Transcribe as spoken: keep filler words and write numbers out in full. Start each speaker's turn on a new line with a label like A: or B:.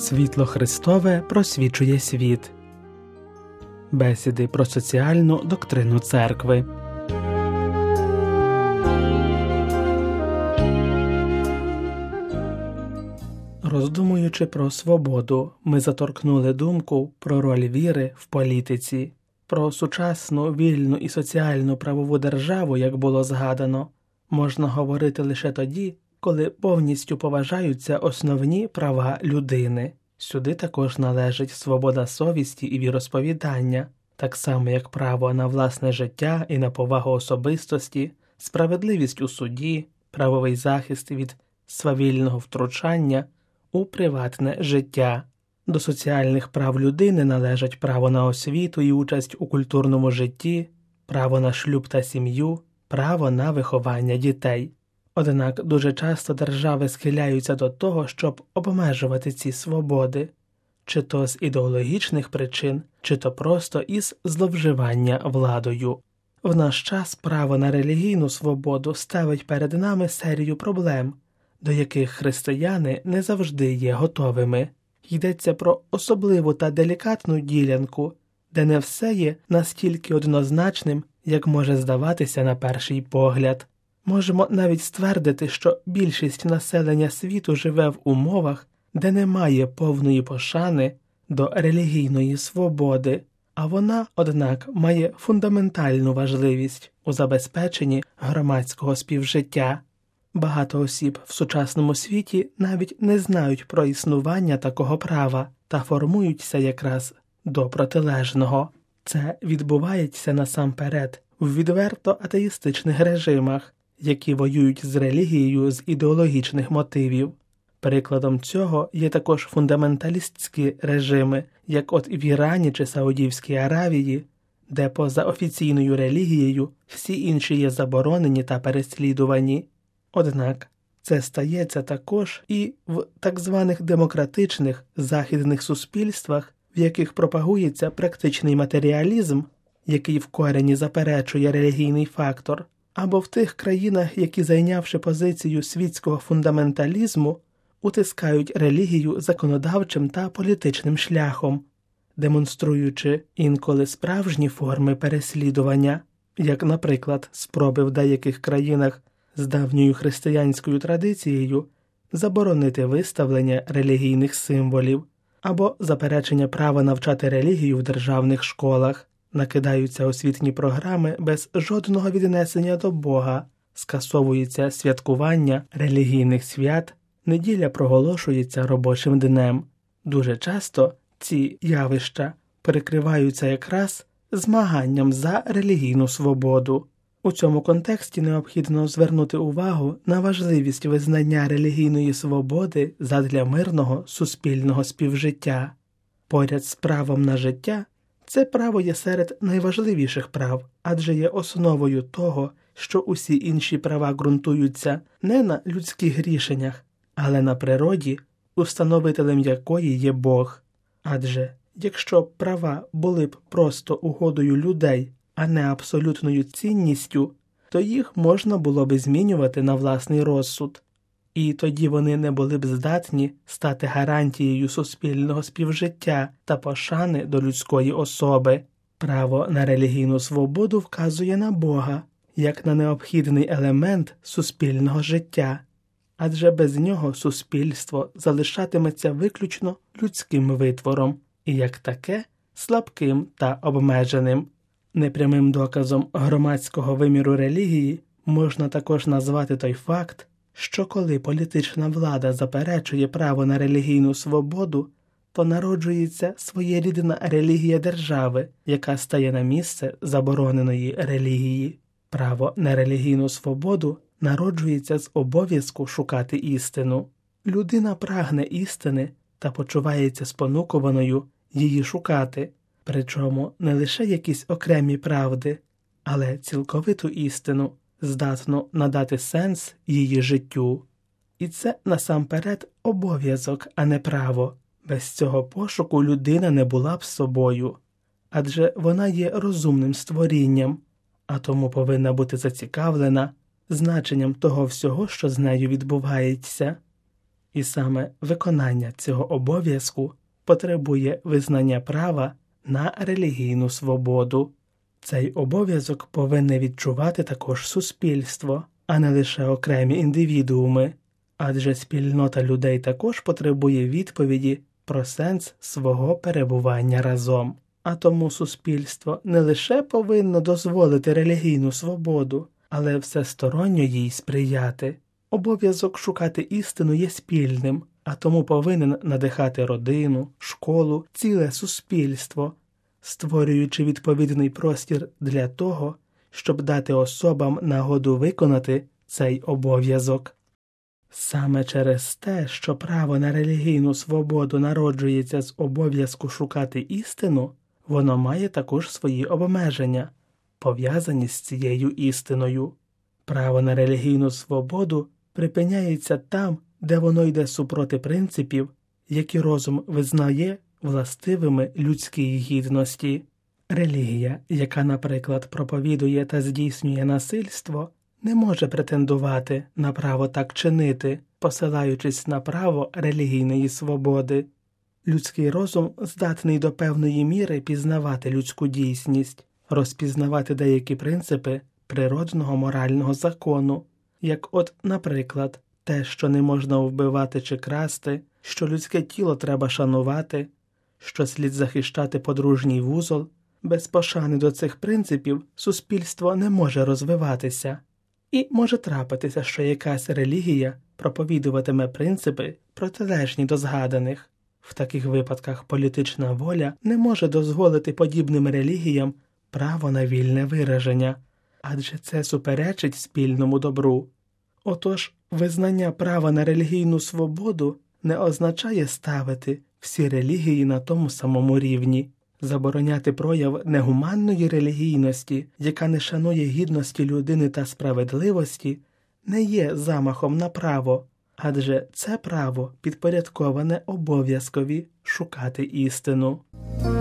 A: Світло Христове просвічує світ. Бесіди про соціальну доктрину церкви. Роздумуючи про свободу, ми заторкнули думку про роль віри в політиці. Про сучасну, вільну і соціальну правову державу, як було згадано, можна говорити лише тоді, коли повністю поважаються основні права людини. Сюди також належить свобода совісті і віросповідання, так само як право на власне життя і на повагу особистості, справедливість у суді, правовий захист від свавільного втручання у приватне життя. До соціальних прав людини належать право на освіту і участь у культурному житті, право на шлюб та сім'ю, право на виховання дітей. Однак дуже часто держави схиляються до того, щоб обмежувати ці свободи, чи то з ідеологічних причин, чи то просто із зловживання владою. В наш час право на релігійну свободу ставить перед нами серію проблем, до яких християни не завжди є готовими. Йдеться про особливу та делікатну ділянку, де не все є настільки однозначним, як може здаватися на перший погляд. Можемо навіть ствердити, що більшість населення світу живе в умовах, де немає повної пошани до релігійної свободи, а вона, однак, має фундаментальну важливість у забезпеченні громадського співжиття. Багато осіб в сучасному світі навіть не знають про існування такого права та формуються якраз до протилежного. Це відбувається насамперед в відверто атеїстичних режимах, які воюють з релігією з ідеологічних мотивів. Прикладом цього є також фундаменталістські режими, як от в Ірані чи Саудівській Аравії, де поза офіційною релігією всі інші є заборонені та переслідувані. Однак це стається також і в так званих демократичних західних суспільствах, в яких пропагується практичний матеріалізм, який в корені заперечує релігійний фактор, або в тих країнах, які, зайнявши позицію світського фундаменталізму, утискають релігію законодавчим та політичним шляхом, демонструючи інколи справжні форми переслідування, як, наприклад, спроби в деяких країнах з давньою християнською традицією заборонити виставлення релігійних символів, або заперечення права навчати релігію в державних школах. Накидаються освітні програми без жодного віднесення до Бога, скасовується святкування релігійних свят, неділя проголошується робочим днем. Дуже часто ці явища перекриваються якраз змаганням за релігійну свободу. У цьому контексті необхідно звернути увагу на важливість визнання релігійної свободи задля мирного суспільного співжиття. Поряд з правом на життя, це право є серед найважливіших прав, адже є основою того, що усі інші права ґрунтуються не на людських рішеннях, але на природі, установителем якої є Бог. Адже якщо права були б просто угодою людей, а не абсолютною цінністю, то їх можна було б змінювати на власний розсуд. І тоді вони не були б здатні стати гарантією суспільного співжиття та пошани до людської особи. Право на релігійну свободу вказує на Бога, як на необхідний елемент суспільного життя, адже без нього суспільство залишатиметься виключно людським витвором і, як таке, слабким та обмеженим. Непрямим доказом громадського виміру релігії можна також назвати той факт, що коли політична влада заперечує право на релігійну свободу, то народжується своєрідна релігія держави, яка стає на місце забороненої релігії. Право на релігійну свободу народжується з обов'язку шукати істину. Людина прагне істини та почувається спонукуваною її шукати, причому не лише якісь окремі правди, але цілковиту істину, здатну надати сенс її життю. І це насамперед обов'язок, а не право. Без цього пошуку людина не була б собою, адже вона є розумним створінням, а тому повинна бути зацікавлена значенням того всього, що з нею відбувається. І саме виконання цього обов'язку потребує визнання права на релігійну свободу. Цей обов'язок повинне відчувати також суспільство, а не лише окремі індивідууми, адже спільнота людей також потребує відповіді про сенс свого перебування разом. А тому суспільство не лише повинно дозволити релігійну свободу, але всесторонньо їй сприяти. Обов'язок шукати істину є спільним, а тому повинен надихати родину, школу, ціле суспільство, створюючи відповідний простір для того, щоб дати особам нагоду виконати цей обов'язок. Саме через те, що право на релігійну свободу народжується з обов'язку шукати істину, воно має також свої обмеження, пов'язані з цією істиною. Право на релігійну свободу припиняється там, де воно йде супроти принципів, які розум визнає властивими людській гідності. Релігія, яка, наприклад, проповідує та здійснює насильство, не може претендувати на право так чинити, посилаючись на право релігійної свободи. Людський розум здатний до певної міри пізнавати людську дійсність, розпізнавати деякі принципи природного морального закону, як от, наприклад, те, що не можна вбивати чи красти, що людське тіло треба шанувати, що слід захищати подружній вузол. Без пошани до цих принципів суспільство не може розвиватися. І може трапитися, що якась релігія проповідуватиме принципи, протилежні до згаданих. В таких випадках політична воля не може дозволити подібним релігіям право на вільне вираження, адже це суперечить спільному добру. Отож, визнання права на релігійну свободу не означає ставити всі релігії на тому самому рівні. Забороняти прояв негуманної релігійності, яка не шанує гідності людини та справедливості, не є замахом на право, адже це право підпорядковане обов'язкові шукати істину.